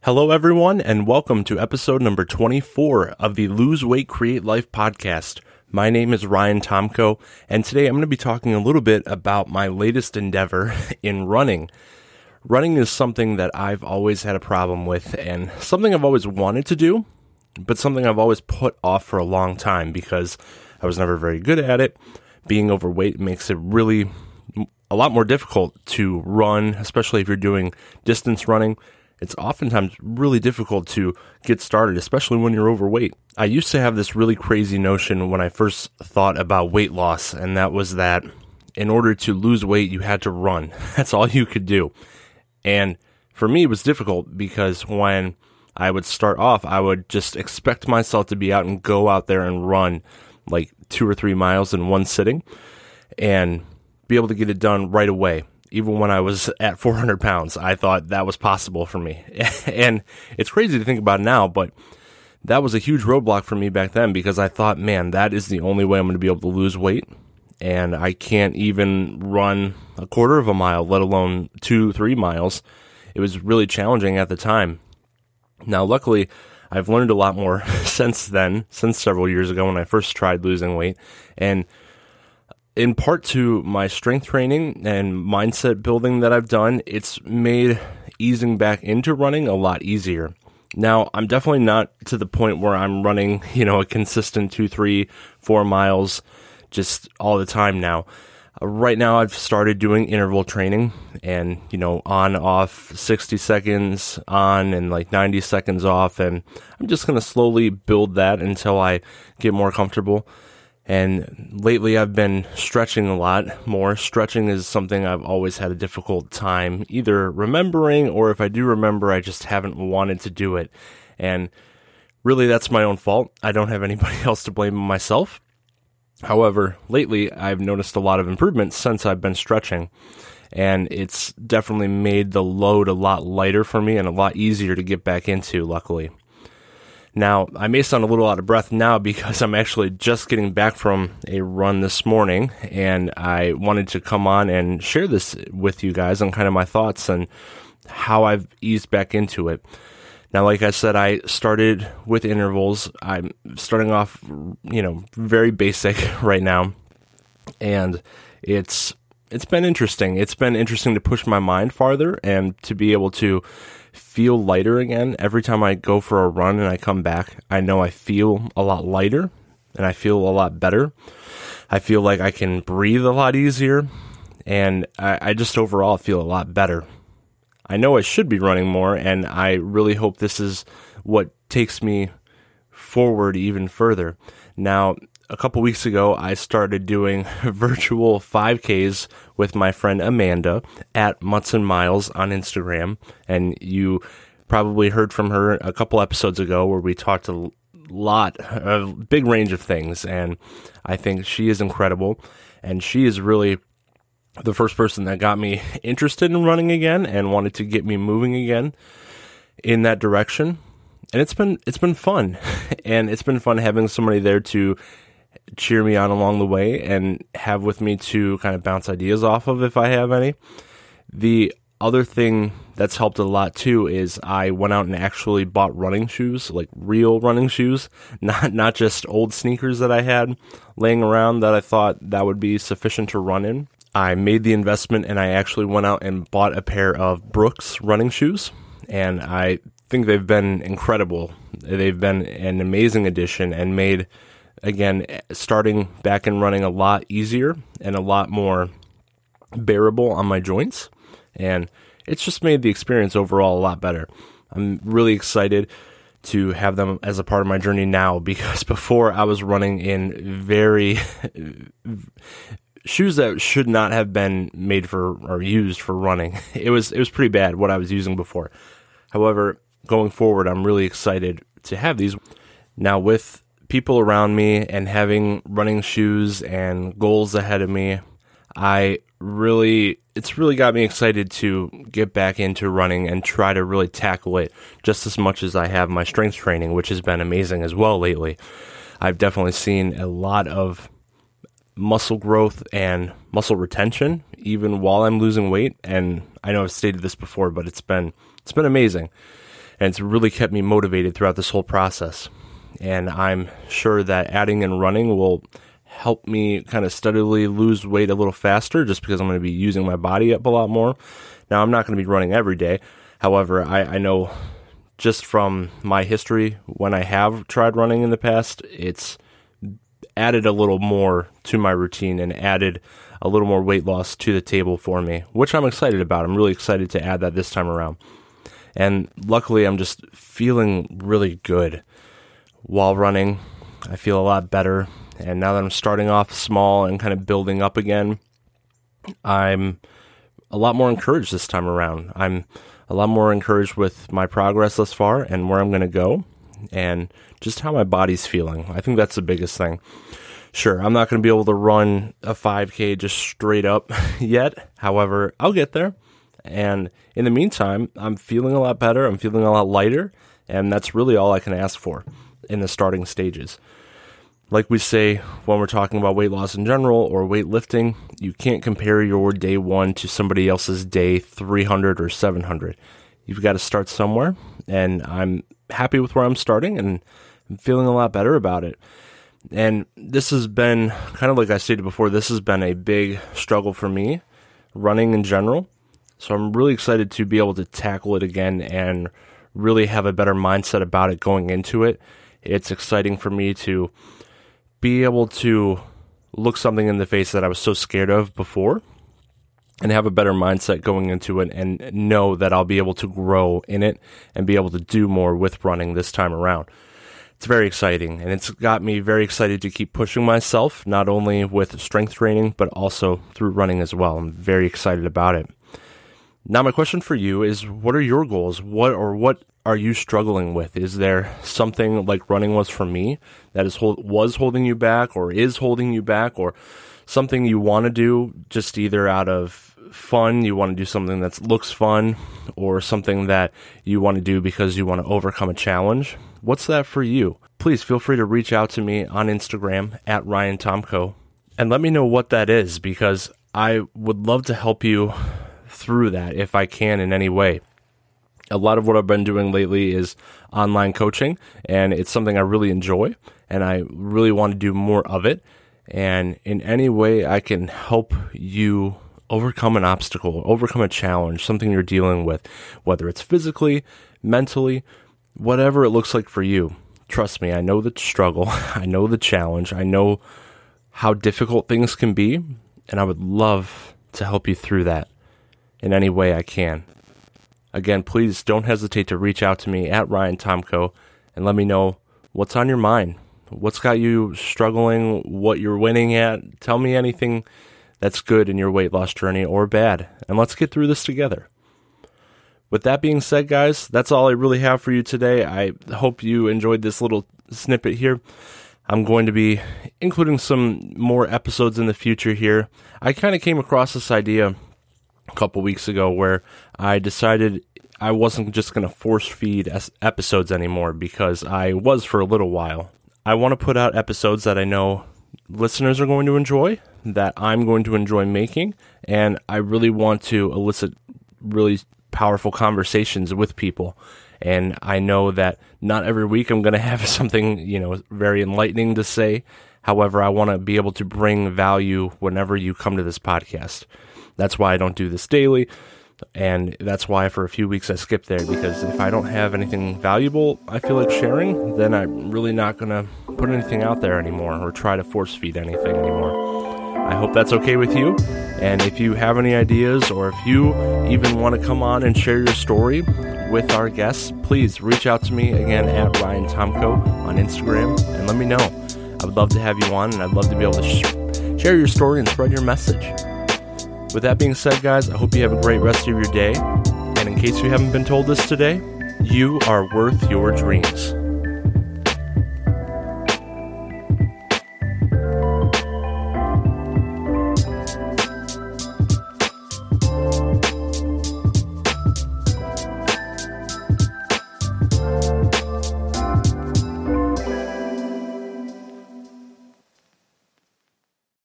Hello, everyone, and welcome to episode number 24 of the Lose Weight, Create Life podcast. My name is Ryan Tomko, and today I'm going to be talking a little bit about my latest endeavor in running. Running is something that I've always had a problem with, and something I've always wanted to do, but something I've always put off for a long time because I was never very good at it. Being overweight makes it really a lot more difficult to run, especially if you're doing distance running. It's oftentimes really difficult to get started, especially when you're overweight. I used to have this really crazy notion when I first thought about weight loss, and that was that in order to lose weight, you had to run. That's all you could do. And for me, it was difficult because when I would start off, I would just expect myself to be out and go out there and run like 2 or 3 miles in one sitting and be able to get it done right away. Even when I was at 400 pounds, I thought that was possible for me. And it's crazy to think about now, but that was a huge roadblock for me back then because I thought, man, that is the only way I'm going to be able to lose weight. And I can't even run a quarter of a mile, let alone 2-3 miles. It was really challenging at the time. Now, luckily, I've learned a lot more since then, since several years ago when I first tried losing weight. And in part to my strength training and mindset building that I've done, it's made easing back into running a lot easier. Now, I'm definitely not to the point where I'm running, a consistent 2, 3, 4 miles just all the time now. Right now, I've started doing interval training and, on, off, 60 seconds on and like 90 seconds off. And I'm just going to slowly build that until I get more comfortable. And lately I've been stretching a lot more. Stretching is something I've always had a difficult time either remembering, or if I do remember, I just haven't wanted to do it. And really that's my own fault. I don't have anybody else to blame but myself. However, lately I've noticed a lot of improvements since I've been stretching. And it's definitely made the load a lot lighter for me and a lot easier to get back into, luckily. Now, I may sound a little out of breath now because I'm actually just getting back from a run this morning, and I wanted to come on and share this with you guys on kind of my thoughts and how I've eased back into it. Now, like I said, I started with intervals. I'm starting off, very basic right now, and it's been interesting. It's been interesting to push my mind farther and to be able to feel lighter again. Every time I go for a run and I come back, I know I feel a lot lighter and I feel a lot better. I feel like I can breathe a lot easier, and I just overall feel a lot better. I know I should be running more, and I really hope this is what takes me forward even further. Now, a couple weeks ago, I started doing virtual 5Ks with my friend Amanda at Mutts and Miles on Instagram. And you probably heard from her a couple episodes ago where we talked a big range of things. And I think she is incredible. And she is really the first person that got me interested in running again and wanted to get me moving again in that direction. And it's been fun. And it's been fun having somebody there to cheer me on along the way and have with me to kind of bounce ideas off of if I have any. The other thing that's helped a lot too is I went out and actually bought running shoes, like real running shoes, not just old sneakers that I had laying around that I thought that would be sufficient to run in. I made the investment and I actually went out and bought a pair of Brooks running shoes, and I think they've been incredible. They've been an amazing addition and made, again, starting back and running a lot easier and a lot more bearable on my joints. And it's just made the experience overall a lot better. I'm really excited to have them as a part of my journey now, because before I was running in very shoes that should not have been made for or used for running. It was pretty bad what I was using before. However, going forward, I'm really excited to have these. Now, with people around me and having running shoes and goals ahead of me, it's really got me excited to get back into running and try to really tackle it just as much as I have my strength training, which has been amazing as well lately. I've definitely seen a lot of muscle growth and muscle retention even while I'm losing weight, and I know I've stated this before, but it's been amazing. and it's really kept me motivated throughout this whole process. And I'm sure that adding in running will help me kind of steadily lose weight a little faster, just because I'm going to be using my body up a lot more. Now, I'm not going to be running every day. However, I know just from my history, when I have tried running in the past, it's added a little more to my routine and added a little more weight loss to the table for me, which I'm excited about. I'm really excited to add that this time around. And luckily, I'm just feeling really good while running. I feel a lot better. And now that I'm starting off small and kind of building up again, I'm a lot more encouraged this time around. I'm a lot more encouraged with my progress thus far and where I'm going to go and just how my body's feeling. I think that's the biggest thing. Sure, I'm not going to be able to run a 5K just straight up yet. However, I'll get there. And in the meantime, I'm feeling a lot better. I'm feeling a lot lighter. And that's really all I can ask for in the starting stages. Like we say when we're talking about weight loss in general or weightlifting, you can't compare your day 1 to somebody else's day 300 or 700. You've got to start somewhere, and I'm happy with where I'm starting, and I'm feeling a lot better about it. And this has been, kind of like I stated before, this has been a big struggle for me, running in general. So I'm really excited to be able to tackle it again and really have a better mindset about it going into it. It's exciting for me to be able to look something in the face that I was so scared of before and have a better mindset going into it and know that I'll be able to grow in it and be able to do more with running this time around. It's very exciting, and it's got me very excited to keep pushing myself, not only with strength training, but also through running as well. I'm very excited about it. Now, my question for you is, what are your goals? What are you struggling with? Is there something like running was for me that was holding you back or is holding you back, or something you want to do just either out of fun, you want to do something that looks fun, or something that you want to do because you want to overcome a challenge? What's that for you? Please feel free to reach out to me on Instagram at Ryan Tomko and let me know what that is, because I would love to help you through that if I can in any way. A lot of what I've been doing lately is online coaching, and it's something I really enjoy, and I really want to do more of it. And in any way I can help you overcome an obstacle, overcome a challenge, something you're dealing with, whether it's physically, mentally, whatever it looks like for you. Trust me, I know the struggle, I know the challenge, I know how difficult things can be, and I would love to help you through that in any way I can. Again, please don't hesitate to reach out to me at Ryan Tomko and let me know what's on your mind. What's got you struggling, what you're winning at. Tell me anything that's good in your weight loss journey or bad, and let's get through this together. With that being said, guys, that's all I really have for you today. I hope you enjoyed this little snippet here. I'm going to be including some more episodes in the future here. I kind of came across this idea a couple weeks ago where I decided I wasn't just going to force feed episodes anymore, because I was for a little while. I want to put out episodes that I know listeners are going to enjoy, that I'm going to enjoy making, and I really want to elicit really powerful conversations with people. And I know that not every week I'm going to have something, very enlightening to say. However, I want to be able to bring value whenever you come to this podcast. That's why I don't do this daily, and that's why for a few weeks I skipped there, because if I don't have anything valuable I feel like sharing, then I'm really not going to put anything out there anymore or try to force feed anything anymore. I hope that's okay with you, and if you have any ideas, or if you even want to come on and share your story with our guests, please reach out to me again at Ryan Tomko on Instagram and let me know. I would love to have you on, and I'd love to be able to share your story and spread your message. With that being said, guys, I hope you have a great rest of your day. And in case you haven't been told this today, you are worth your dreams.